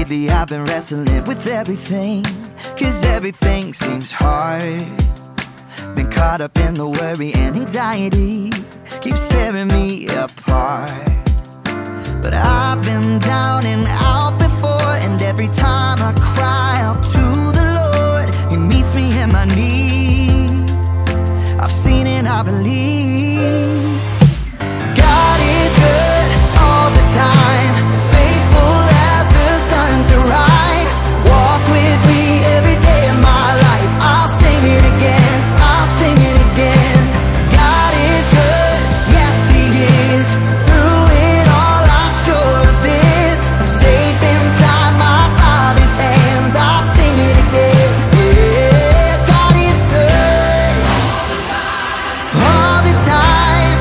Lately I've been wrestling with everything, 'cause everything seems hard. Been caught up in the worry and anxiety, keeps tearing me apart. But I've been down and out before, and every time I cry out to the Lord, He meets me in my need. I've seen and I believe God is good all the time, faithful as the sun to rise. Walk with me every day of my life. I'll sing it again, I'll sing it again. God is good, yes He is. Through it all I'm sure of this, I'm safe inside my Father's hands. I'll sing it again, yeah. God is good all the time.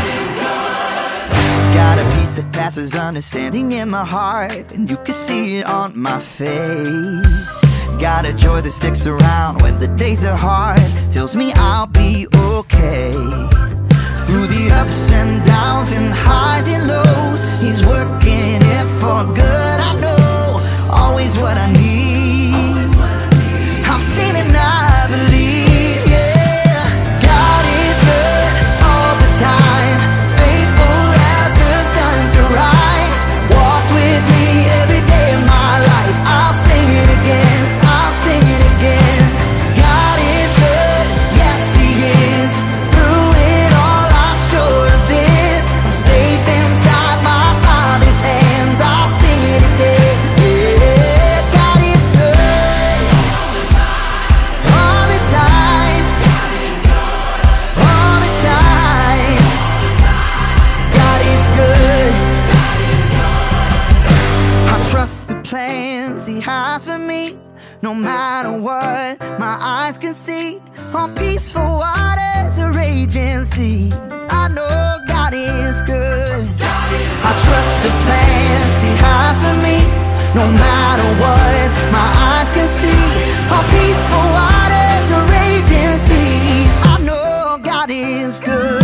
Got a peace that passes understanding in my heart, and you can see it on my face. Got a joy that sticks around when the days are hard, tells me I'll be okay. Through the ups and downs and highs and lows, He's working it for good. I know always what I need. I've seen it and I believe, yeah. God is good all the time, faithful as the sun to rise. Walk with me every day of my life. I'll sing it again, I'll sing it again. God is good, yes He is. Through it all I'm sure of this, I'm safe inside my Father's hands. I'll sing it again, yeah. God is good all the time, all the time. God is good. I trust the plans He has for me, no matter what my eyes can see. On peaceful waters or raging seas, I know God is good. I trust the plans He has for me, no matter what my eyes can see. On peaceful waters or raging seas, I know God is good.